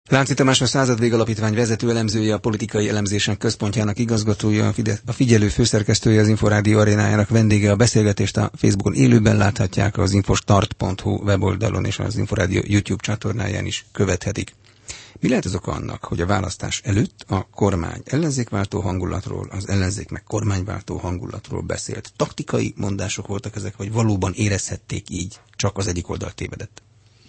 Lánci Tamás a Századvég Alapítvány vezető elemzője, a Politikai Elemzések Központjának igazgatója, a figyelő főszerkesztője, az Inforádió arénájának vendége. A beszélgetést a Facebookon élőben láthatják, az infostart.hu weboldalon és az Inforádió YouTube csatornáján is követhetik. Mi lehet az oka annak, hogy a választás előtt a kormány ellenzékváltó hangulatról, az ellenzék meg kormányváltó hangulatról beszélt? Taktikai mondások voltak ezek, vagy valóban érezhették így, csak az egyik oldal tévedett?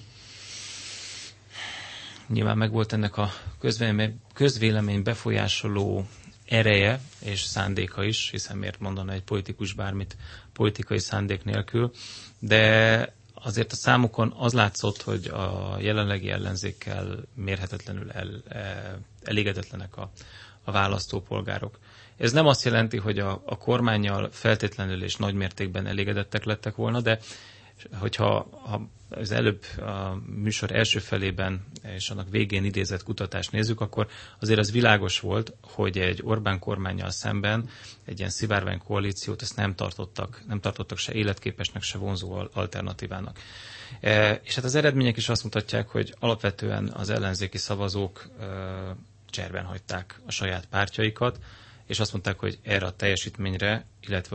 Nyilván megvolt ennek a közvélemény befolyásoló ereje és szándéka is, hiszen miért mondana egy politikus bármit politikai szándék nélkül, de azért a számokon az látszott, hogy a jelenlegi ellenzékkel mérhetetlenül elégedetlenek a választópolgárok. Ez nem azt jelenti, hogy a kormánnyal feltétlenül és nagymértékben elégedettek lettek volna, de hogyha az előbb a műsor első felében és annak végén idézett kutatást nézzük, akkor azért az világos volt, hogy egy Orbán kormánnyal szemben egy ilyen szivárvány koalíciót ezt nem tartottak se életképesnek, se vonzó alternatívának. És hát az eredmények is azt mutatják, hogy alapvetően az ellenzéki szavazók cserben hagyták a saját pártjaikat, és azt mondták, hogy erre a teljesítményre, illetve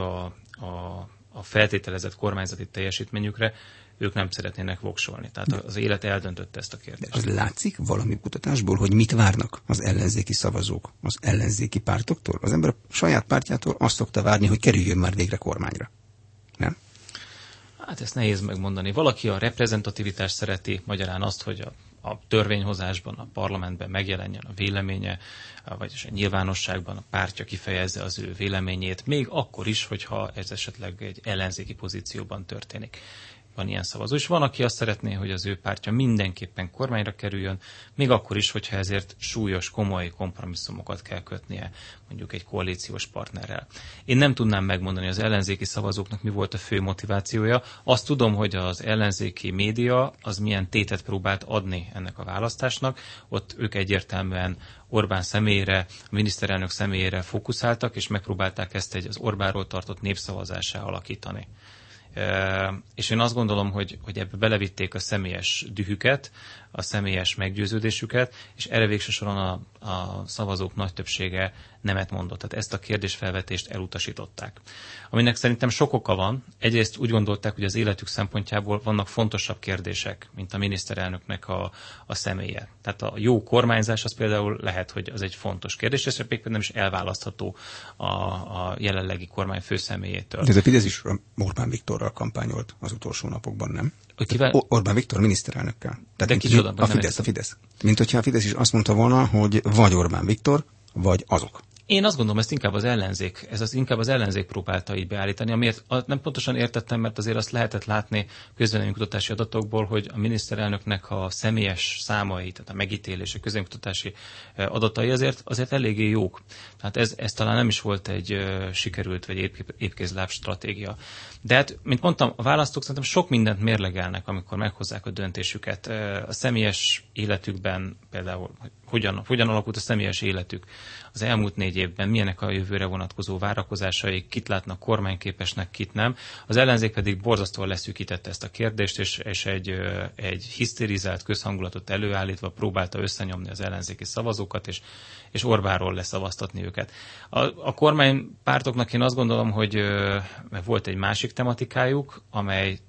a feltételezett kormányzati teljesítményükre ők nem szeretnének voksolni. Tehát az élet eldöntötte ezt a kérdést. Az látszik valami kutatásból, hogy mit várnak az ellenzéki szavazók az ellenzéki pártoktól? Az ember a saját pártjától azt szokta várni, hogy kerüljön már végre kormányra. Nem? Hát ezt nehéz megmondani. Valaki a reprezentativitást szereti, magyarán azt, hogy a törvényhozásban, a parlamentben megjelenjen a véleménye, vagyis a nyilvánosságban a pártja kifejezze az ő véleményét, még akkor is, hogyha ez esetleg egy ellenzéki pozícióban történik. Van ilyen szavazó. És van, aki azt szeretné, hogy az ő pártja mindenképpen kormányra kerüljön, még akkor is, hogyha ezért súlyos, komoly kompromisszumokat kell kötnie, mondjuk egy koalíciós partnerrel. Én nem tudnám megmondani az ellenzéki szavazóknak, mi volt a fő motivációja. Azt tudom, hogy az ellenzéki média az milyen tétet próbált adni ennek a választásnak. Ott ők egyértelműen Orbán személyére, a miniszterelnök személyére fókuszáltak, és megpróbálták ezt az Orbánról tartott népszavazássá alakítani. És én azt gondolom, hogy ebbe belevitték a személyes dühüket, a személyes meggyőződésüket, és erre végső soron a szavazók nagy többsége nemet mondott. Tehát ezt a kérdésfelvetést elutasították. Aminek szerintem sok oka van. Egyrészt úgy gondolták, hogy az életük szempontjából vannak fontosabb kérdések, mint a miniszterelnöknek a személye. Tehát a jó kormányzás az például lehet, hogy az egy fontos kérdés, és például nem is elválasztható a jelenlegi kormány főszemélyétől. De ez a Fidesz is Orbán Viktorral kampányolt az utolsó napokban, nem? Orbán Viktor miniszterelnökkel. Tehát a Fidesz. Mint hogyha a Fidesz is azt mondta volna, hogy vagy Orbán Viktor, vagy azok. Én azt gondolom, ezt inkább az ellenzék, inkább az ellenzék próbálta így beállítani, amiért nem pontosan értettem, mert azért azt lehetett látni közvéleménykutatási adatokból, hogy a miniszterelnöknek a személyes számai, tehát a megítélés, a közvéleménykutatási adatai azért eléggé jók. Tehát ez talán nem is volt egy sikerült vagy épkézláb stratégia. De hát, mint mondtam, a választók szerintem sok mindent mérlegelnek, amikor meghozzák a döntésüket. A személyes életükben például, hogyan alakult a személyes életük az elmúlt 4 évben, milyenek a jövőre vonatkozó várakozásaik, kit látnak kormányképesnek, kit nem. Az ellenzék pedig borzasztóan leszűkítette ezt a kérdést, és egy hisztérizált közhangulatot előállítva próbálta összenyomni az ellenzéki szavazókat, és Orbánról leszavaztatni őket. A kormánypártoknak én azt gondolom, hogy volt egy másik tematikájuk, amely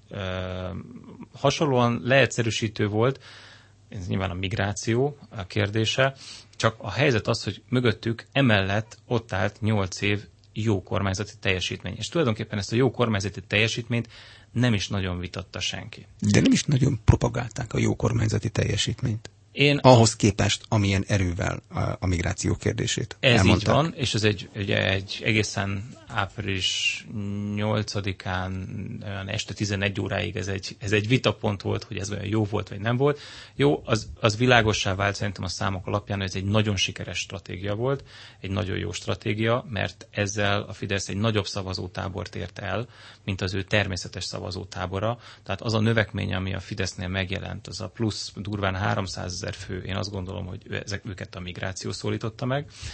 hasonlóan leegyszerűsítő volt, ez nyilván a migráció a kérdése, csak a helyzet az, hogy mögöttük emellett ott állt 8 év jó kormányzati teljesítmény. És tulajdonképpen ezt a jó kormányzati teljesítményt nem is nagyon vitatta senki. De nem is nagyon propagálták a jó kormányzati teljesítményt. Ahhoz képest, amilyen erővel a migráció kérdését elmondták. Ez így van, és ez egy egészen április 8-án este 11 óráig ez egy vitapont volt, hogy ez olyan jó volt, vagy nem volt. Jó, az világossá vált szerintem a számok alapján, hogy ez egy nagyon sikeres stratégia volt, egy nagyon jó stratégia, mert ezzel a Fidesz egy nagyobb szavazótábort ért el, mint az ő természetes szavazótábora. Tehát az a növekmény, ami a Fidesznél megjelent, az a plusz durván 300 000 fő, én azt gondolom, hogy őket a migráció szólította meg.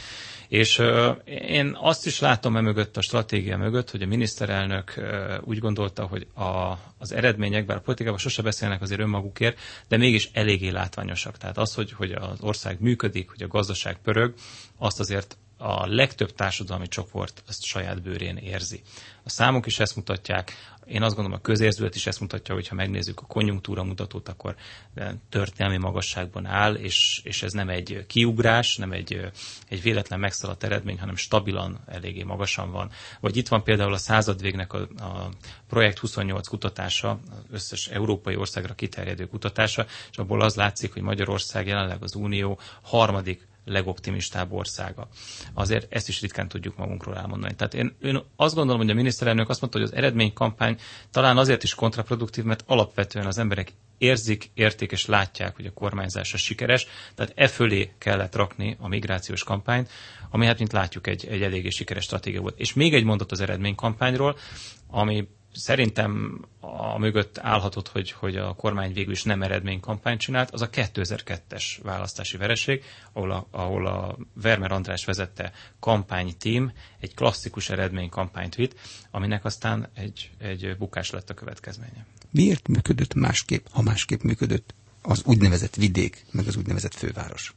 És én azt is látom mögött, a stratégia mögött, hogy a miniszterelnök úgy gondolta, hogy az eredmények, bár a politikában sose beszélnek azért önmagukért, de mégis eléggé látványosak. Tehát az, hogy az ország működik, hogy a gazdaság pörög, azt azért a legtöbb társadalmi csoport azt saját bőrén érzi. A számok is ezt mutatják, én azt gondolom, a közérzület is ezt mutatja, hogy ha megnézzük a konjunktúra mutatót, akkor történelmi magasságban áll, és ez nem egy kiugrás, nem egy véletlen megszaladt eredmény, hanem stabilan eléggé magasan van. Vagy itt van például a századvégnek a Projekt 28 kutatása, az összes európai országra kiterjedő kutatása, és abból az látszik, hogy Magyarország jelenleg az Unió harmadik legoptimistább országa. Azért ezt is ritkán tudjuk magunkról elmondani. Tehát én azt gondolom, hogy a miniszterelnök azt mondta, hogy az eredménykampány talán azért is kontraproduktív, mert alapvetően az emberek érzik, érték és látják, hogy a kormányzása sikeres, tehát e fölé kellett rakni a migrációs kampányt, ami hát, mint látjuk, egy eléggé sikeres stratégia volt. És még egy mondat az eredménykampányról, ami szerintem a mögött állhatott, hogy a kormány végül is nem eredménykampányt csinált, az a 2002-es választási vereség, ahol a Vermer András vezette kampánytím egy klasszikus eredménykampányt vitt, aminek aztán egy bukás lett a következménye. Miért működött másképp, ha másképp működött az úgynevezett vidék, meg az úgynevezett főváros?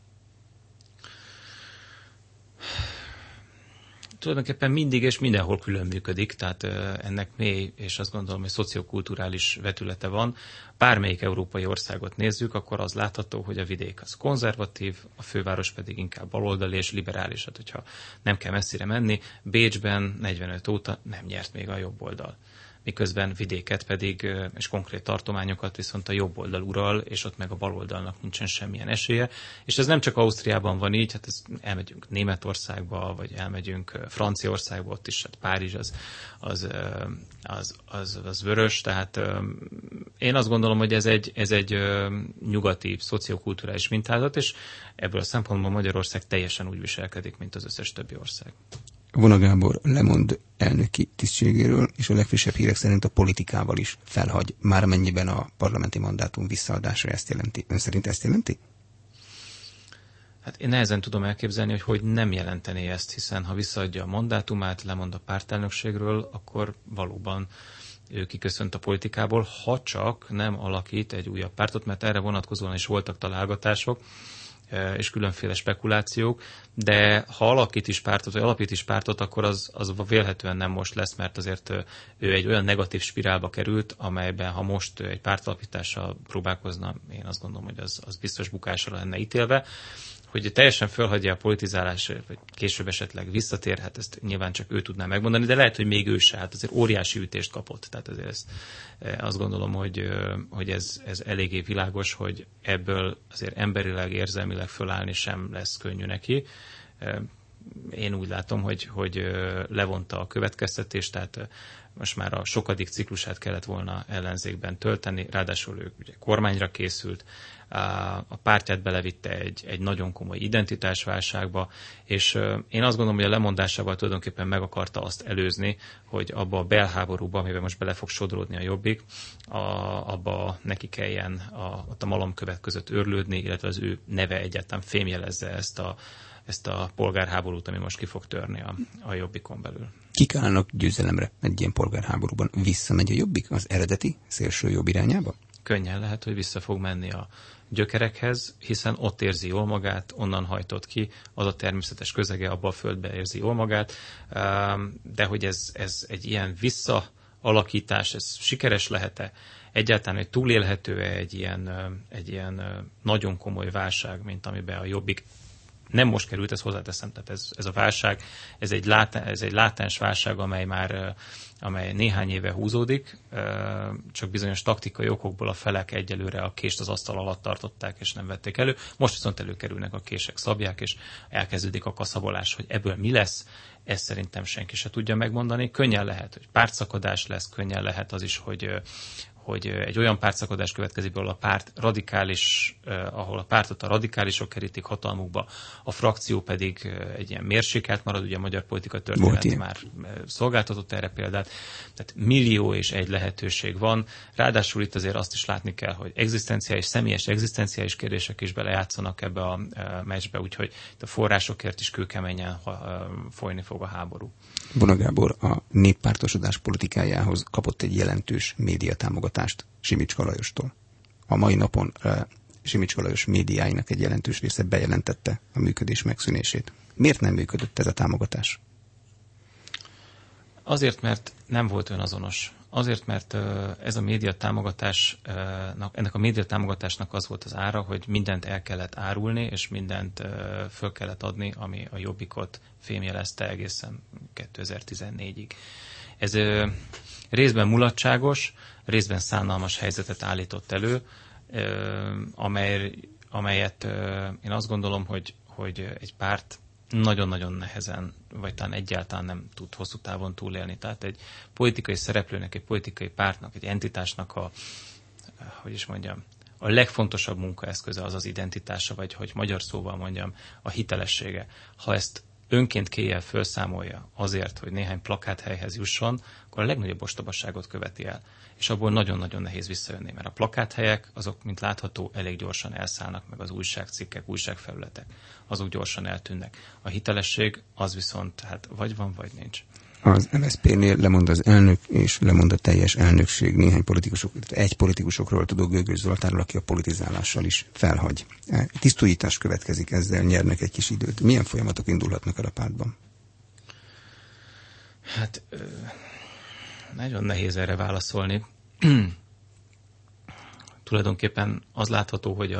Tulajdonképpen mindig és mindenhol külön működik, tehát ennek mély, és azt gondolom, hogy szociokulturális vetülete van. Bármelyik európai országot nézzük, akkor az látható, hogy a vidék az konzervatív, a főváros pedig inkább baloldali és liberális. Hát, hogyha nem kell messzire menni, Bécsben 45 óta nem nyert még a jobb oldal. Miközben vidéket pedig, és konkrét tartományokat viszont a jobb oldal ural, és ott meg a bal oldalnak nincsen semmilyen esélye. És ez nem csak Ausztriában van így, hát elmegyünk Németországba, vagy elmegyünk Franciaországba, ott is, hát Párizs az vörös, tehát én azt gondolom, hogy ez egy nyugati szociokulturális mintázat, és ebből a szempontból Magyarország teljesen úgy viselkedik, mint az összes többi ország. Vona Gábor lemond elnöki tisztségéről, és a legfrissebb hírek szerint a politikával is felhagy, már amennyiben a parlamenti mandátum visszaadása ezt jelenti. Ön szerint ezt jelenti? Hát én nehezen tudom elképzelni, hogy nem jelentené ezt, hiszen ha visszaadja a mandátumát, lemond a pártelnökségről, akkor valóban ő kiköszönt a politikából, ha csak nem alakít egy újabb pártot, mert erre vonatkozóan is voltak találgatások, és különféle spekulációk, de ha alapít is pártot, akkor az vélhetően nem most lesz, mert azért ő egy olyan negatív spirálba került, amelyben ha most egy pártalapítással próbálkozna, én azt gondolom, hogy az biztos bukásra lenne ítélve. Hogy teljesen fölhagyja a politizálás, vagy később esetleg visszatér, hát ezt nyilván csak ő tudná megmondani, de lehet, hogy még ő se, hát azért óriási ütést kapott. Tehát azért azt gondolom, hogy ez eléggé világos, hogy ebből azért emberileg, érzelmileg fölállni sem lesz könnyű neki. Én úgy látom, hogy levonta a következtetést, tehát most már a sokadik ciklusát kellett volna ellenzékben tölteni, ráadásul ő ugye kormányra készült, a pártját belevitte egy nagyon komoly identitásválságba, és én azt gondolom, hogy a lemondásával tulajdonképpen meg akarta azt előzni, hogy abba a belháborúba, amiben most bele fog sodródni a Jobbik, abba neki kelljen ott a malomkövet között őrlődni, illetve az ő neve egyáltalán fémjelezze ezt a polgárháborút, ami most ki fog törni a Jobbikon belül. Kik állnak győzelemre egy ilyen polgárháborúban? Visszamegy a Jobbik az eredeti szélső jobb irányába? Könnyen lehet, hogy vissza fog menni a gyökerekhez, hiszen ott érzi jól magát, onnan hajtott ki, az a természetes közege, abban a földben érzi jól magát, de hogy ez egy ilyen visszaalakítás, ez sikeres lehet-e? Egyáltalán, hogy túlélhető-e egy ilyen nagyon komoly válság, mint amiben a Jobbik nem most került, ezt hozzáteszem, tehát ez a válság, ez egy látens válság, amely néhány éve húzódik, csak bizonyos taktikai okokból a felek egyelőre a kést az asztal alatt tartották, és nem vették elő. Most viszont előkerülnek a kések, szabják, és elkezdődik a kaszabolás, hogy ebből mi lesz, ezt szerintem senki se tudja megmondani. Könnyen lehet, hogy pártszakadás lesz, könnyen lehet az is, hogy egy olyan pártszakadás következik, ahol a pártot a radikálisok kerítik hatalmukba, a frakció pedig egy ilyen mérsékelt marad, ugye a magyar politika történet már szolgáltatott erre példát. Tehát millió és egy lehetőség van. Ráadásul itt azért azt is látni kell, hogy személyes egzisztenciális kérdések is belejátszanak ebbe a meccsbe, úgyhogy a forrásokért is kőkeményen folyni fog a háború. Bona Gábor a néppártosodás politikájához kapott egy jelentős médiatámogatást Simicska Lajostól. A mai napon Simicska Lajos médiáinak egy jelentős része bejelentette a működés megszűnését. Miért nem működött ez a támogatás? Azért, mert nem volt önazonos. Azért, mert ennek a médiatámogatásnak az volt az ára, hogy mindent el kellett árulni, és mindent föl kellett adni, ami a Jobbikot fémjelezte egészen 2014-ig. Ez részben mulatságos, részben szánalmas helyzetet állított elő, amelyet én azt gondolom, hogy egy párt nagyon-nagyon nehezen, vagy talán egyáltalán nem tud hosszú távon túlélni. Tehát egy politikai szereplőnek, egy politikai pártnak, egy entitásnak a legfontosabb munkaeszköze az az identitása, vagy hogy magyar szóval mondjam, a hitelessége. Ha ezt önként kéjjel felszámolja azért, hogy néhány plakáthelyhez jusson, akkor a legnagyobb ostobaságot követi el. És abból nagyon-nagyon nehéz visszajönni, mert a plakáthelyek, azok, mint látható, elég gyorsan elszállnak, meg az újságcikkek, újságfelületek, azok gyorsan eltűnnek. A hitelesség az viszont vagy van, vagy nincs. Az MSZP-nél lemond az elnök, és lemond a teljes elnökség. Néhány politikusokról tudok, Gögös Zoltánról, aki a politizálással is felhagy. Tisztújítás következik, ezzel nyernek egy kis időt. Milyen folyamatok indulhatnak el a pártban? Nagyon nehéz erre válaszolni. Tulajdonképpen az látható, hogy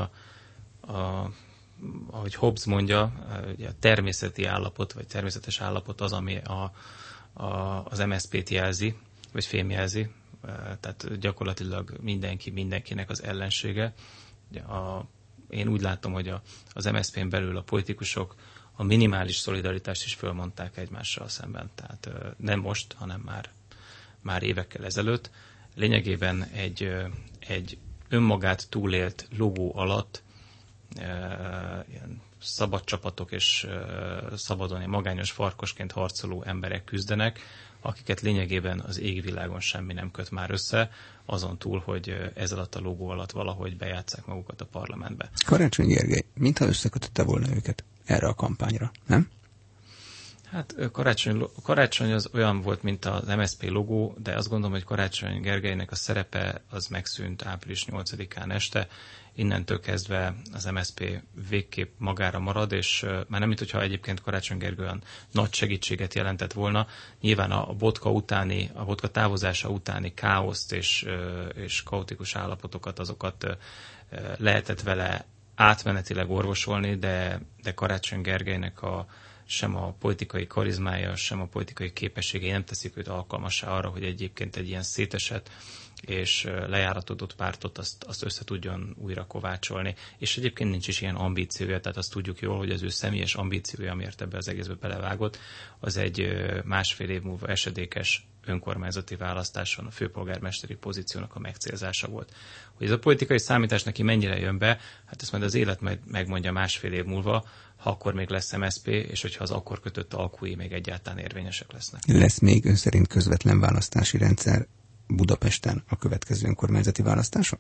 ahogy Hobbes mondja, a természeti állapot, vagy természetes állapot az, ami az MSZP-t jelzi, vagy fémjelzi. Tehát gyakorlatilag mindenkinek az ellensége. Én úgy látom, hogy az MSZP-n belül a politikusok a minimális szolidaritást is fölmondták egymással szemben. Tehát nem most, hanem már évekkel ezelőtt. Lényegében egy önmagát túlélt logó alatt ilyen szabad csapatok és szabadon, magányos farkasként harcoló emberek küzdenek, akiket lényegében az égvilágon semmi nem köt már össze, azon túl, hogy ez alatt a logó alatt valahogy bejátsszák magukat a parlamentbe. Karácsony Gergely, mintha összekötötte volna őket erre a kampányra, nem? Hát Karácsony az olyan volt, mint az MSZP logó, de azt gondolom, hogy Karácsony Gergelynek a szerepe az megszűnt április 8-án este. Innentől kezdve az MSZP végképp magára marad, és már nem, mintha egyébként Karácsony Gergely olyan nagy segítséget jelentett volna. Nyilván a Botka távozása utáni káoszt és kaotikus állapotokat, azokat lehetett vele átmenetileg orvosolni, de Karácsony Gergelynek sem a politikai karizmája, sem a politikai képességei nem teszik őt alkalmassá arra, hogy egyébként egy ilyen szétesett és lejáratodott pártot azt össze tudjon újra kovácsolni. És egyébként nincs is ilyen ambíciója, tehát azt tudjuk jól, hogy az ő személyes ambíciója, amiért ebbe az egészbe belevágott, az egy másfél év múlva esedékes önkormányzati választáson a főpolgármesteri pozíciónak a megcélzása volt. Hogy ez a politikai számítás neki mennyire jön be, hát ezt majd az élet megmondja másfél év múlva, ha akkor még lesz MSZP, és hogyha az akkor kötött alkúi még egyáltalán érvényesek lesznek. Lesz még ön szerint közvetlen választási rendszer Budapesten a következő önkormányzati választáson?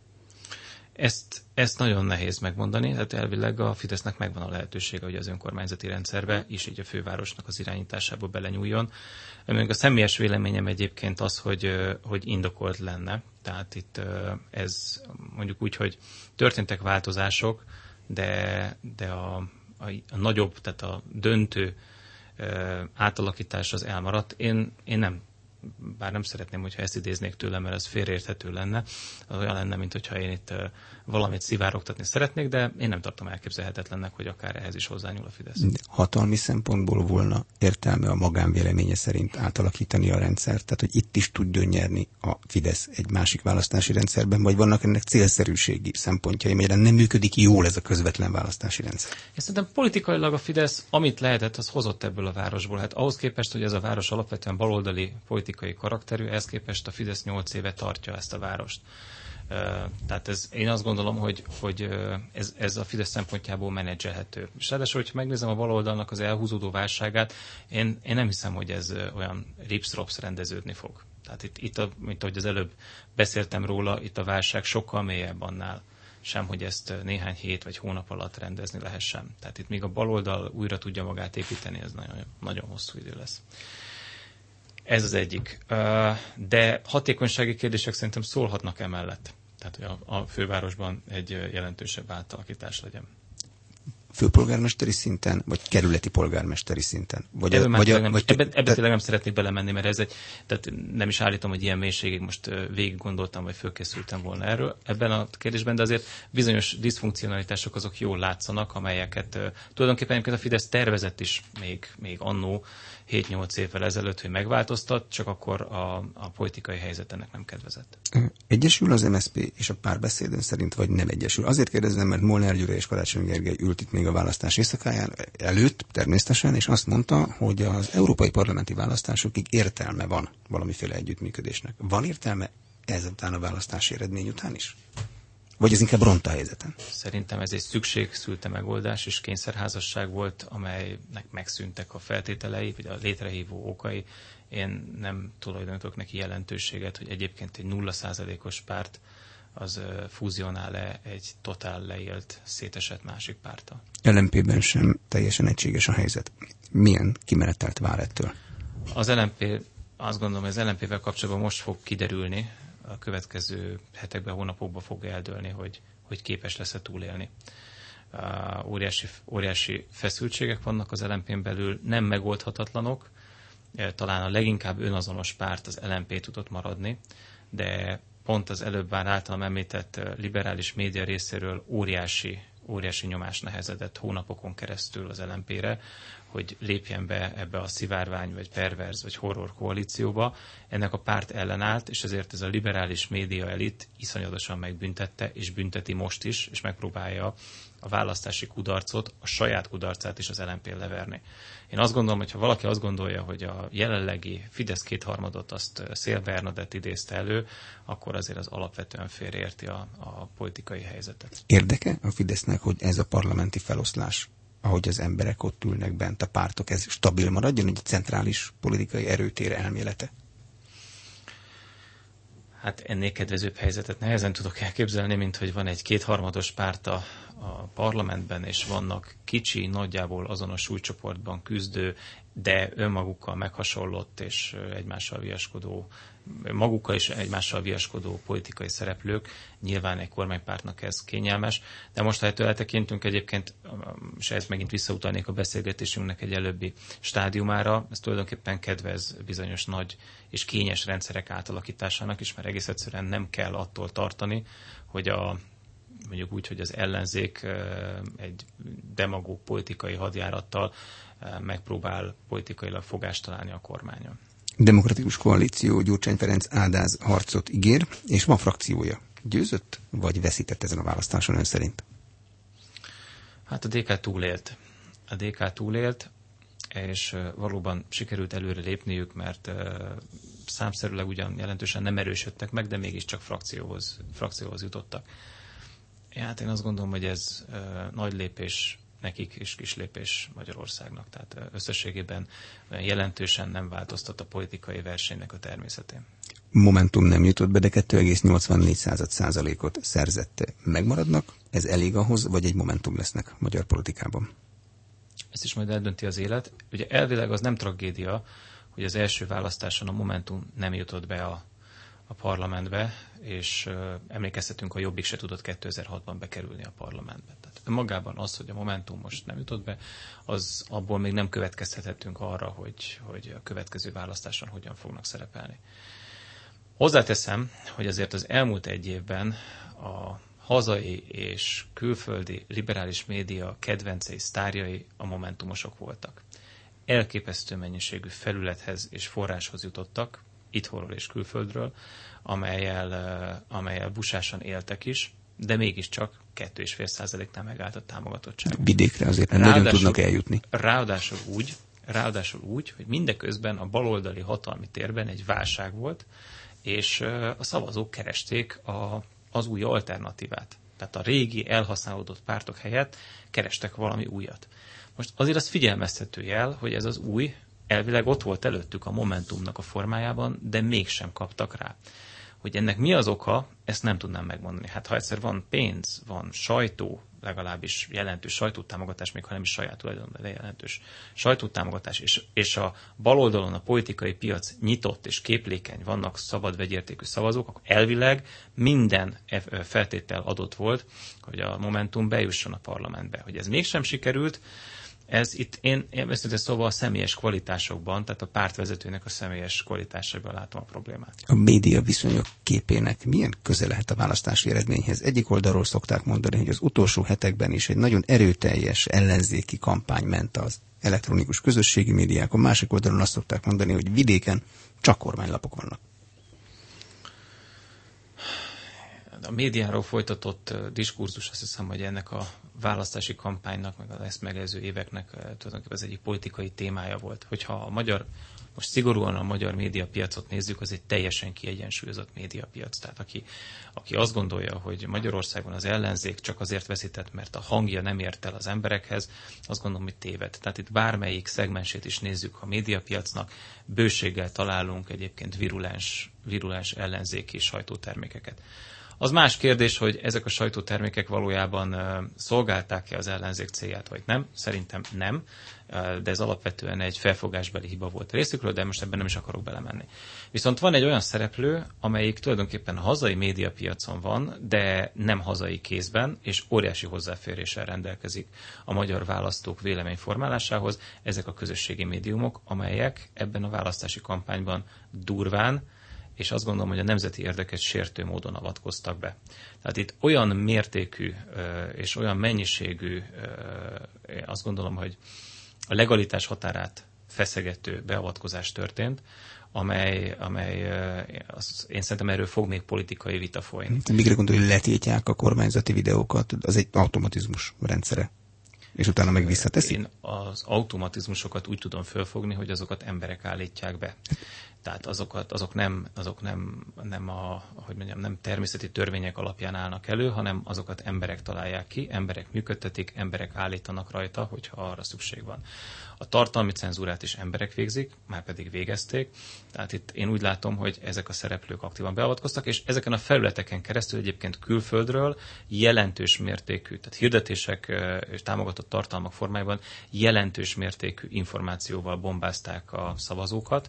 Ezt nagyon nehéz megmondani, tehát elvileg a Fidesznek megvan a lehetősége, hogy az önkormányzati rendszerbe is így a fővárosnak az irányításába belenyúljon. Még a személyes véleményem egyébként az, hogy indokolt lenne. Tehát ez mondjuk úgy, hogy történtek változások, de a nagyobb, tehát a döntő átalakítás az elmaradt. Én nem szeretném, hogyha ezt idéznék tőlem, mert ez félreérthető lenne. Az olyan lenne, mint hogyha én itt valamit szivárogtatni szeretnék, de én nem tartom elképzelhetetlennek, hogy akár ehhez is hozzányúl a Fidesz. De hatalmi szempontból volna értelme a magánvéleménye szerint átalakítani a rendszert, tehát hogy itt is tudjon nyerni a Fidesz egy másik választási rendszerben, vagy vannak ennek célszerűségi szempontjai, melyre nem működik jól ez a közvetlen választási rendszer? Én szerintem politikailag a Fidesz, amit lehetett, az hozott ebből a városból. Hát ahhoz képest, hogy ez a város alapvetően baloldali politikai karakterű, ehhez képest a Fidesz 8 éve tartja ezt a várost. Tehát én azt gondolom, hogy ez a Fidesz szempontjából menedzselhető. És ráadásul, hogyha megnézem a baloldalnak az elhúzódó válságát, én nem hiszem, hogy ez olyan rips-rops rendeződni fog. Tehát itt, mint ahogy az előbb beszéltem róla, itt a válság sokkal mélyebb annál sem, hogy ezt néhány hét vagy hónap alatt rendezni lehessen. Tehát itt még a baloldal újra tudja magát építeni, ez nagyon, nagyon hosszú idő lesz. Ez az egyik. De hatékonysági kérdések szerintem szólhatnak emellett. Tehát, hogy a fővárosban egy jelentősebb átalakítás legyen. Főpolgármesteri szinten, vagy kerületi polgármesteri szinten? Ebben tényleg nem szeretnék belemenni, mert tehát nem is állítom, hogy ilyen mélységig most végig gondoltam, vagy fölkészültem volna erről ebben a kérdésben, de azért bizonyos diszfunkcionalitások azok jól látszanak, amelyeket tulajdonképpen a Fidesz tervezett is még annó 7-8 évvel ezelőtt, hogy megváltoztat, csak akkor a politikai helyzet ennek nem kedvezett. Egyesül az MSZP és a Párbeszéd szerint, vagy nem egyesül? Azért kérdezem, mert Molnár Gyuri és Karácsony Gergely ült itt még a választás éjszakáján előtt természetesen, és azt mondta, hogy az európai parlamenti választásokig értelme van valamiféle együttműködésnek. Van értelme ezután a választási eredmény után is? Vagy ez inkább ront a helyzeten? Szerintem ez egy szükségszülte megoldás, és kényszerházasság volt, amelynek megszűntek a feltételei, vagy a létrehívó okai. Én nem tulajdonítok neki jelentőséget, hogy egyébként egy 0%-os párt az fúzionál-e egy totál leélt, szétesett másik párttal. LMP-ben sem teljesen egységes a helyzet. Milyen kimenetelt vár ettől? Az LMP, azt gondolom, hogy az LMP-vel kapcsolatban most fog kiderülni, a következő hetekben, hónapokban fog eldőlni, hogy képes lesz-e túlélni. Óriási feszültségek vannak az LMP-n belül, nem megoldhatatlanok, talán a leginkább önazonos párt az LMP tudott maradni, de pont az előbb már általam említett liberális média részéről óriási nyomás nehezedett hónapokon keresztül az LMP-re, hogy lépjen be ebbe a szivárvány, vagy perverz, vagy horror koalícióba. Ennek a párt ellenállt, és ezért ez a liberális média elit iszonyatosan megbüntette, és bünteti most is, és megpróbálja a választási kudarcot, a saját kudarcát is az LMP-n leverni. Én azt gondolom, hogy ha valaki azt gondolja, hogy a jelenlegi Fidesz kétharmadot azt Széll Bernadett idézte elő, akkor azért az alapvetően félreérti a politikai helyzetet. Érdeke a Fidesznek, hogy ez a parlamenti feloszlás, ahogy az emberek ott ülnek bent, a pártok, ez stabil maradjon, egy centrális politikai erőtér elmélete? Hát ennél kedvezőbb helyzetet nehezen tudok elképzelni, mint hogy van egy kétharmados párt a parlamentben, és vannak kicsi, nagyjából azonos súlycsoportban küzdő, de önmagukkal meghasonlott és magukkal is egymással viaskodó politikai szereplők. Nyilván egy kormánypártnak ez kényelmes, de most, ha ettől eltekintünk egyébként, és ez megint visszautalnék a beszélgetésünknek egy előbbi stádiumára, ez tulajdonképpen kedvez bizonyos nagy és kényes rendszerek átalakításának is, mert egész egyszerűen nem kell attól tartani, hogy mondjuk úgy, hogy az ellenzék egy demagóg politikai hadjárattal megpróbál politikailag fogást találni a kormányon. Demokratikus koalíció Gyurcsány Ferenc Ádáz harcot ígér, és van frakciója. Győzött, vagy veszített ezen a választáson ön szerint? Hát a DK túlélt, és valóban sikerült előre lépniük, mert számszerűleg ugyan jelentősen nem erősödtek meg, de mégiscsak frakcióhoz jutottak. Hát én azt gondolom, hogy ez nagy lépés nekik, és kis lépés Magyarországnak. Tehát összességében jelentősen nem változtat a politikai versenynek a természetén. Momentum nem jutott be, de 2,84%-ot szerzett. Megmaradnak? Ez elég ahhoz, vagy egy momentum lesznek magyar politikában? Ezt is majd eldönti az élet. Ugye elvileg az nem tragédia, hogy az első választáson a Momentum nem jutott be a parlamentbe, és emlékeztetünk, a Jobbik se tudott 2006-ban bekerülni a parlamentbe. Tehát önmagában az, hogy a Momentum most nem jutott be, az abból még nem következtethetünk arra, hogy a következő választáson hogyan fognak szerepelni. Hozzáteszem, hogy azért az elmúlt egy évben a hazai és külföldi liberális média kedvencei, sztárjai a momentumosok voltak. Elképesztő mennyiségű felülethez és forráshoz jutottak, itthonról és külföldről, amelyel busásan éltek is, de mégiscsak 2,5%-nál megállt a támogatottság. Vidékre azért nem nagyon tudnak eljutni. Ráadásul úgy, hogy mindeközben a baloldali hatalmi térben egy válság volt, és a szavazók keresték az új alternatívát. Tehát a régi, elhasználódott pártok helyett kerestek valami újat. Most azért az figyelmeztető jel, hogy ez az új elvileg ott volt előttük a Momentumnak a formájában, de mégsem kaptak rá. Hogy ennek mi az oka, ezt nem tudnám megmondani. Hát ha egyszer van pénz, van sajtó, legalábbis jelentős sajtótámogatás, még ha nem is saját tulajdonban, de jelentős sajtótámogatás, és a baloldalon a politikai piac nyitott és képlékeny, vannak szabad vegyértékű szavazók, akkor elvileg minden feltétel adott volt, hogy a Momentum bejusson a parlamentbe. Hogy ez mégsem sikerült, ez itt én őszintén szóval a személyes kvalitásokban, tehát a pártvezetőnek a személyes kvalitásaiban látom a problémát. A média viszonyok képének milyen köze lehet a választási eredményhez? Egyik oldalról szokták mondani, hogy az utolsó hetekben is egy nagyon erőteljes ellenzéki kampány ment az elektronikus közösségi médiákon, másik oldalon azt szokták mondani, hogy vidéken csak kormánylapok vannak. A médiáról folytatott diskurzus, azt hiszem, hogy ennek a választási kampánynak, meg az ezt megelőző éveknek tulajdonképpen az egyik politikai témája volt. Hogyha most szigorúan a magyar médiapiacot nézzük, az egy teljesen kiegyensúlyozott médiapiac. Tehát aki azt gondolja, hogy Magyarországon az ellenzék csak azért veszített, mert a hangja nem ért el az emberekhez, azt gondolom, hogy téved. Tehát itt bármelyik szegmensét is nézzük a médiapiacnak, bőséggel találunk egyébként virulens ellenzéki sajtótermékeket. Az más kérdés, hogy ezek a sajtótermékek valójában szolgálták-e az ellenzék célját, vagy nem. Szerintem nem, de ez alapvetően egy felfogásbeli hiba volt részükről, de most ebben nem is akarok belemenni. Viszont van egy olyan szereplő, amelyik tulajdonképpen a hazai médiapiacon van, de nem hazai kézben, és óriási hozzáféréssel rendelkezik a magyar választók véleményformálásához. Ezek a közösségi médiumok, amelyek ebben a választási kampányban durván, és azt gondolom, hogy a nemzeti érdeket sértő módon avatkoztak be. Tehát itt olyan mértékű és olyan mennyiségű, azt gondolom, hogy a legalitás határát feszegető beavatkozás történt, amely én szerintem erről fog még politikai vita folyni. Mire gondolj, hogy letiltják a kormányzati videókat? Az egy automatizmus rendszere. És utána meg visszateszik? Én az automatizmusokat úgy tudom fölfogni, hogy azokat emberek állítják be. Tehát azok nem természeti törvények alapján állnak elő, hanem azokat emberek találják ki, emberek működtetik, emberek állítanak rajta, hogyha arra szükség van. A tartalmi cenzúrát is emberek végzik, már pedig végezték. Tehát itt én úgy látom, hogy ezek a szereplők aktívan beavatkoztak, és ezeken a felületeken keresztül egyébként külföldről jelentős mértékű, tehát hirdetések és támogatott tartalmak formájában jelentős mértékű információval bombázták a szavazókat,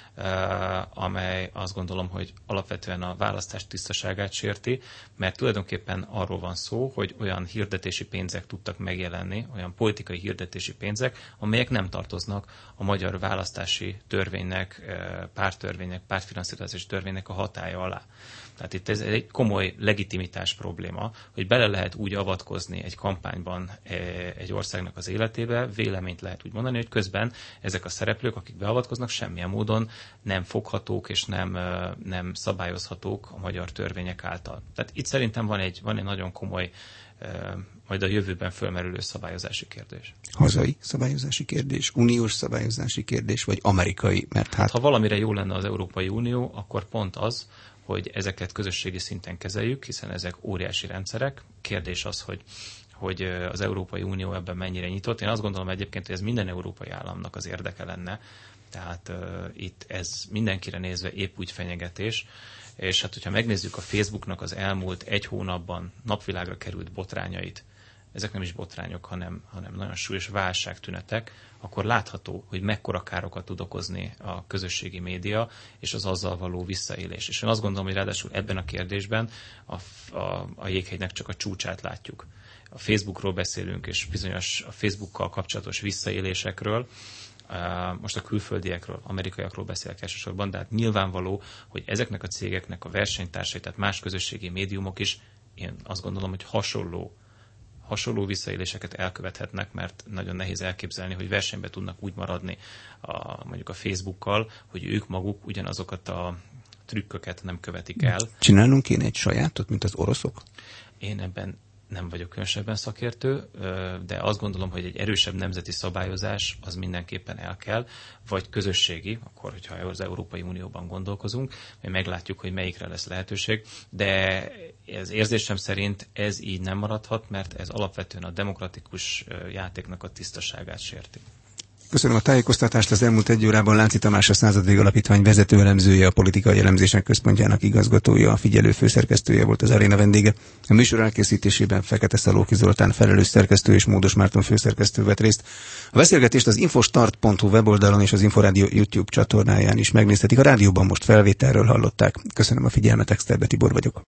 amely azt gondolom, hogy alapvetően a választás tisztaságát sérti, mert tulajdonképpen arról van szó, hogy olyan hirdetési pénzek tudtak megjelenni, olyan politikai hirdetési pénzek, amelyek nem tartoznak a magyar választási törvénynek, párttörvénynek, pártfinanszírozási törvénynek a hatálya alá. Tehát itt ez egy komoly legitimitás probléma, hogy bele lehet úgy avatkozni egy kampányban egy országnak az életébe, véleményt lehet úgy mondani, hogy közben ezek a szereplők, akik beavatkoznak, semmilyen módon nem foghatók és nem szabályozhatók a magyar törvények által. Tehát itt szerintem van egy nagyon komoly, majd a jövőben fölmerülő szabályozási kérdés. Hazai szabályozási kérdés, uniós szabályozási kérdés, vagy amerikai? Mert ha valamire jó lenne az Európai Unió, akkor pont az, hogy ezeket közösségi szinten kezeljük, hiszen ezek óriási rendszerek. Kérdés az, hogy az Európai Unió ebben mennyire nyitott. Én azt gondolom egyébként, hogy ez minden európai államnak az érdeke lenne. Tehát itt ez mindenkire nézve épp úgy fenyegetés. És hát, hogyha megnézzük a Facebooknak az elmúlt egy hónapban napvilágra került botrányait, ezek nem is botrányok, hanem nagyon súlyos válságtünetek, akkor látható, hogy mekkora károkat tud okozni a közösségi média, és az azzal való visszaélés. És én azt gondolom, hogy ráadásul ebben a kérdésben a jéghegynek csak a csúcsát látjuk. A Facebookról beszélünk, és bizonyos a Facebookkal kapcsolatos visszaélésekről, most a külföldiekről, amerikaiakról beszélek elsősorban, de hát nyilvánvaló, hogy ezeknek a cégeknek a versenytársai, tehát más közösségi médiumok is én azt gondolom, hogy hasonló visszaéléseket elkövethetnek, mert nagyon nehéz elképzelni, hogy versenybe tudnak úgy maradni mondjuk a Facebookkal, hogy ők maguk ugyanazokat a trükköket nem követik el. Csinálnunk kéne egy sajátot, mint az oroszok? Én ebben nem vagyok különösebben szakértő, de azt gondolom, hogy egy erősebb nemzeti szabályozás az mindenképpen el kell, vagy közösségi, akkor, hogyha az Európai Unióban gondolkozunk, majd meglátjuk, hogy melyikre lesz lehetőség, de ez érzésem szerint ez így nem maradhat, mert ez alapvetően a demokratikus játéknak a tisztaságát sérti. Köszönöm a tájékoztatást. Az elmúlt egy órában Lánci Tamás, a Század Alapítvány vezető elemzője, a Politikai Elemzések Központjának igazgatója, a Figyelő főszerkesztője volt az aréna vendége. A műsor elkészítésében Fekete Szalóki Zoltán felelős szerkesztő és Módos Márton főszerkesztő vett részt. A beszélgetést az infostart.hu weboldalon és az Inforádió YouTube csatornáján is megnézhetik. A rádióban most felvételről hallották. Köszönöm a figyelmet, Exterbe Tibor vagyok.